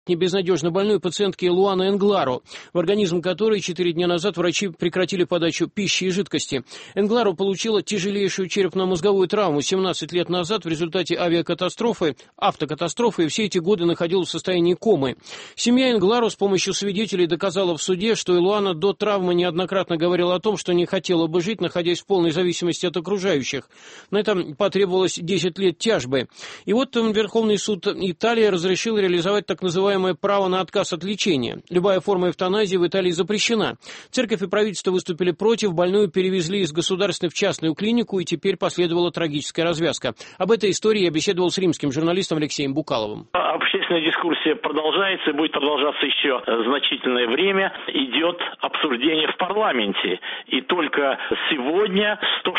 безнадежно больной пациентки Луаны Энгларо, в организм которой 4 дня назад врачи прекратили подачу пищи и жидкости. Энгларо получила тяжелейшую черепно-мозговую травму 17 лет назад в результате автокатастрофы, и все эти годы находилась в состоянии комы. Семья Энгларо с помощью свидетелей доказала в суде, что Луана до травмы неоднократно говорила о том, что не хотела бы жить, находясь в полной зависимости от окружающих. На это потребовалось 10 лет тяжбы. И вот Верховный суд Италии разрешил реализовать так называемое право на отказ от лечения. Любая форма эвтаназии в Италии запрещена. Церковь и правительство выступили против, больную перевезли из государственной в частную клинику, и теперь последовала трагическая развязка. Об этой истории я беседовал с римским журналистом Алексеем Букаловым. Общественная дискуссия продолжается и будет продолжаться еще значительное время. Идет обсуждение в парламенте. И только сегодня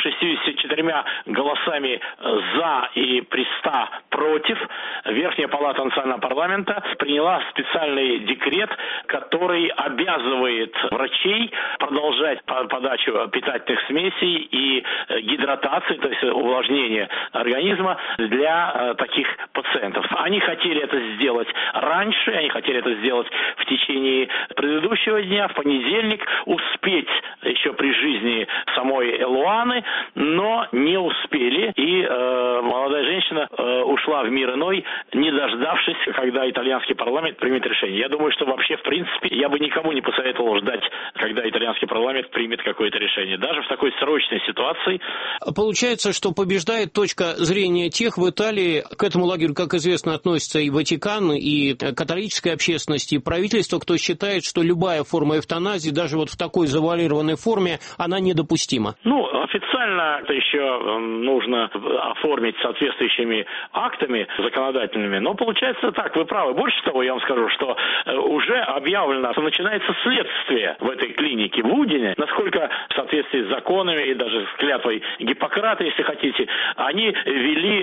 164 голосами «за» и при 100 «против» Верхняя палата национального парламента приняла специальный декрет, который обязывает врачей продолжать подачу питательных смесей и гидратации, то есть увлажнения организма для таких пациентов. Они хотели это сделать раньше, они хотели это сделать в течение предыдущего дня, в понедельник, успеть еще при жизни самой Луаны, но не успели, и молодая женщина ушла в мир иной, не дождавшись, когда итальянский парламент примет решение. Я думаю, что вообще, в принципе, я бы никому не посоветовал ждать, когда итальянский парламент примет какое-то решение. Даже в такой срочной ситуации. Получается, что побеждает точка зрения тех в Италии, к этому лагерю, как известно, относятся и Ватикан, и католическая общественность, и правительство, кто считает, что любая форма эвтаназии, даже вот в такой завуалированной форме, она недопустима. Официально это еще нужно оформить соответствующими актами законодательными, но получается так, вы правы. Больше того, я вам скажу, что уже объявлено, что начинается следствие в этой клинике в Удине, насколько в соответствии с законами и даже с клятвой Гиппократа, если хотите, они вели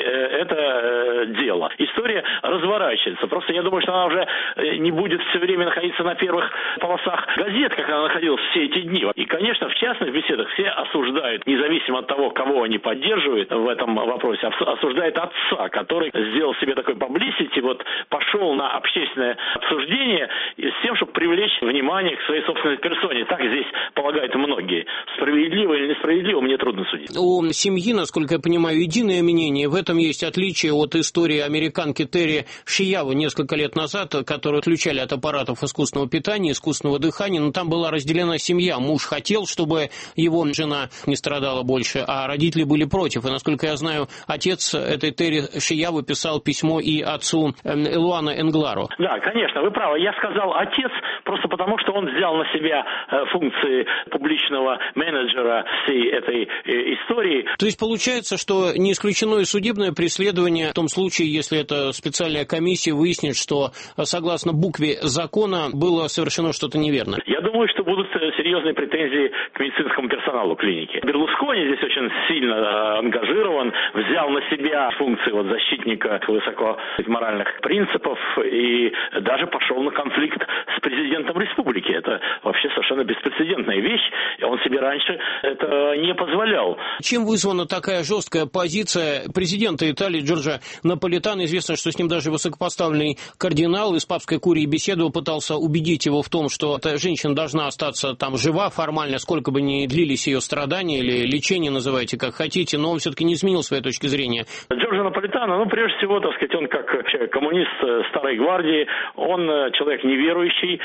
это дело. История разворачивается. Просто я думаю, что она уже не будет все время находиться на первых полосах газет, как она находилась все эти дни. И, конечно, в частных беседах все осуждают, независимо от того, кого они поддерживают в этом вопросе, осуждает отца, который сделал себе такой publicity, пошел на общественное обсуждение с тем, чтобы привлечь внимание к своей собственной персоне. Так здесь полагают многие. Справедливо или несправедливо, мне трудно судить. У семьи, насколько я понимаю, единое мнение. В этом есть отличие от истории американки Терри Шиявы несколько лет назад, которую отключали от аппаратов искусственного питания, искусственного дыхания, но там была разделена семья. Муж хотел, чтобы его жена не страдала больше, а родители были против. И, насколько я знаю, отец этой Терри Шиявы писал письмо и отцу Луаны Энгларо. Да, конечно, вы правы. Я сказал отец просто потому, что он взял на себя функции публичного менеджера всей этой истории. То есть получается, что не исключено и судебное преследование в том случае, если эта специальная комиссия выяснит, что согласно букве закона было совершено что-то неверно. Я думаю, что будут серьезные претензии к медицинскому персоналу клиники. Берлускони здесь очень сильно ангажирован, взял на себя функции защитника высокоморальных принципов и даже пошел на конфликт с президентом республики. Это вообще совершенно беспрецедентная вещь, и он себе раньше это не позволял. Чем вызвана такая жесткая позиция президента Италии Джорджа Наполитано? Известно, что с ним даже высокопоставленный кардинал из папской курии беседовал, пытался убедить его в том, что эта женщина должна остаться там жива формально, сколько бы ни длились ее страдания или лечение, называйте как хотите, но он все-таки не изменил своей точки зрения. Джорджо Наполитано, прежде всего, он как коммунист старой гвардии, он человек неверующий,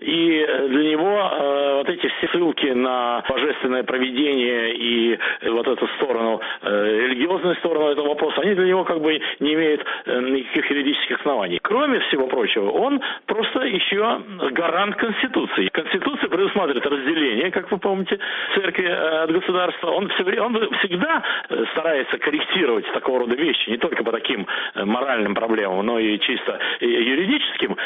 и для него эти все ссылки на божественное провидение и эту сторону, религиозную сторону этого вопроса, они для него не имеют никаких юридических оснований. Кроме всего прочего, он просто еще гарант Конституции. Конституция предусматривает разделение, как вы помните, церкви от государства. Он всегда старается корректировать такого рода вещи, не только по таким моральным проблемам, но и чисто юридическим.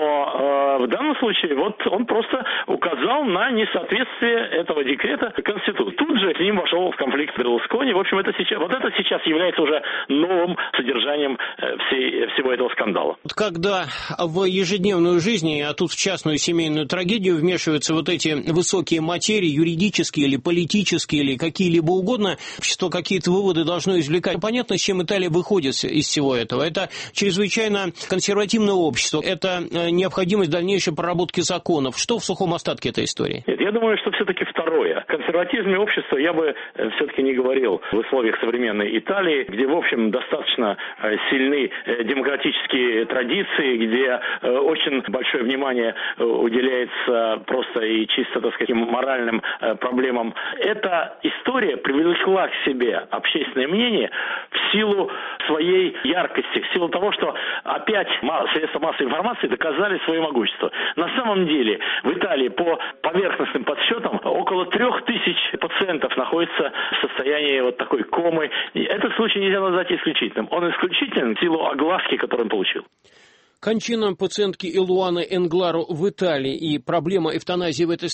Но в данном случае он просто указал на несоответствие этого декрета Конституции. Тут же с ним вошел в конфликт Берлускони. В общем, это сейчас является уже новым содержанием всего этого скандала. Когда в ежедневную жизнь, а тут в частную семейную трагедию вмешиваются эти высокие материи, юридические или политические, или какие-либо угодно, общество какие-то выводы должно извлекать. Понятно, с чем Италия выходит из всего этого. Это чрезвычайно консервативное общество. Это необходимость дальнейшей проработки законов. Что в сухом остатке этой истории? Нет, я думаю, что все-таки второе. О консерватизме общества я бы все-таки не говорил в условиях современной Италии, где, в общем, достаточно сильны демократические традиции, где очень большое внимание уделяется просто и чисто, так сказать, моральным проблемам. Эта история привлекла к себе общественное мнение в силу своей яркости, в силу того, что опять средства массовой информации доказали свое могущество. На самом деле в Италии по поверхностным подсчетам около 3000 пациентов находятся в состоянии вот такой комы. И этот случай нельзя назвать исключительным. Он исключителен в силу огласки, которую он получил. Кончина пациентки Элуаны Энгларо в Италии и проблема эвтаназии в этой